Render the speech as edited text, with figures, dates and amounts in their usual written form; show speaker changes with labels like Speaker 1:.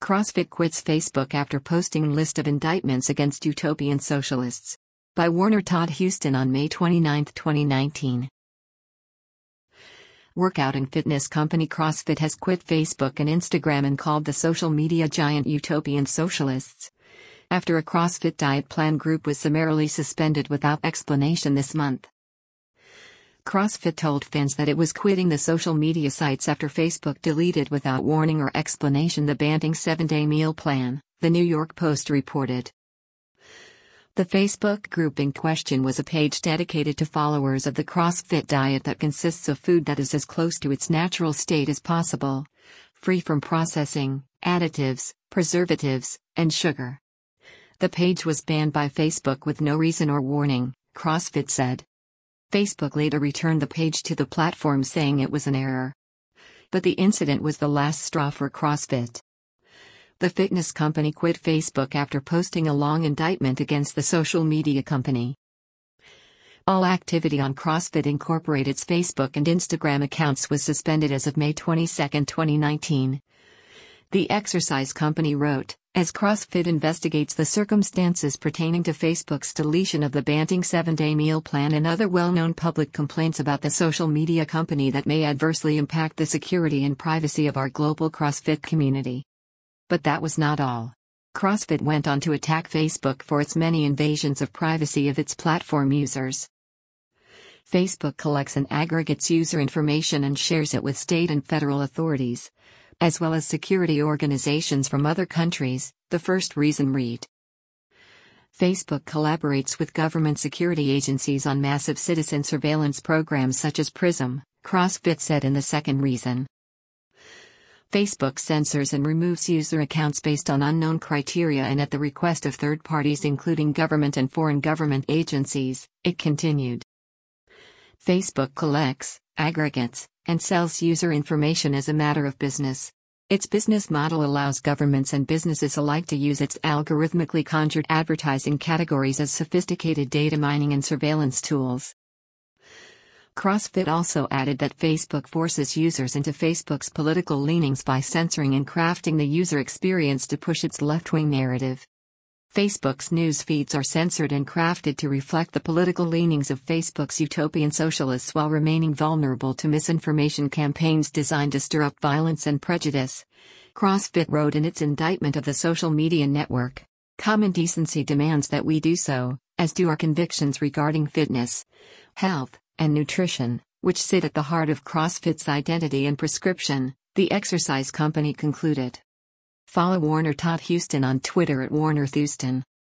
Speaker 1: CrossFit quits Facebook after posting list of indictments against utopian socialists. By Warner Todd Huston on May 29, 2019. Workout and fitness company CrossFit has quit Facebook and Instagram and called the social media giant utopian socialists, after a CrossFit diet plan group was summarily suspended without explanation this month. CrossFit told fans that it was quitting the social media sites after Facebook deleted without warning or explanation the Banting 7-day meal plan, the New York Post reported. The Facebook group in question was a page dedicated to followers of the CrossFit diet that consists of food that is as close to its natural state as possible, free from processing, additives, preservatives, and sugar. The page was banned by Facebook with no reason or warning, CrossFit said. Facebook later returned the page to the platform saying it was an error. But the incident was the last straw for CrossFit. The fitness company quit Facebook after posting a long indictment against the social media company. All activity on CrossFit Incorporated's Facebook and Instagram accounts was suspended as of May 22, 2019. The exercise company wrote, as CrossFit investigates the circumstances pertaining to Facebook's deletion of the Banting 7-day meal plan and other well-known public complaints about the social media company that may adversely impact the security and privacy of our global CrossFit community. But that was not all. CrossFit went on to attack Facebook for its many invasions of privacy of its platform users. Facebook collects and aggregates user information and shares it with state and federal authorities, as well as security organizations from other countries, the first reason read. Facebook collaborates with government security agencies on massive citizen surveillance programs such as PRISM, CrossFit said in the second reason. Facebook censors and removes user accounts based on unknown criteria and at the request of third parties including government and foreign government agencies, it continued. Facebook collects, aggregates, and sells user information as a matter of business. Its business model allows governments and businesses alike to use its algorithmically conjured advertising categories as sophisticated data mining and surveillance tools. CrossFit also added that Facebook forces users into Facebook's political leanings by censoring and crafting the user experience to push its left-wing narrative. Facebook's news feeds are censored and crafted to reflect the political leanings of Facebook's utopian socialists while remaining vulnerable to misinformation campaigns designed to stir up violence and prejudice, CrossFit wrote in its indictment of the social media network. Common decency demands that we do so, as do our convictions regarding fitness, health, and nutrition, which sit at the heart of CrossFit's identity and prescription, the exercise company concluded. Follow Warner Todd Huston on Twitter at WarnerThuston.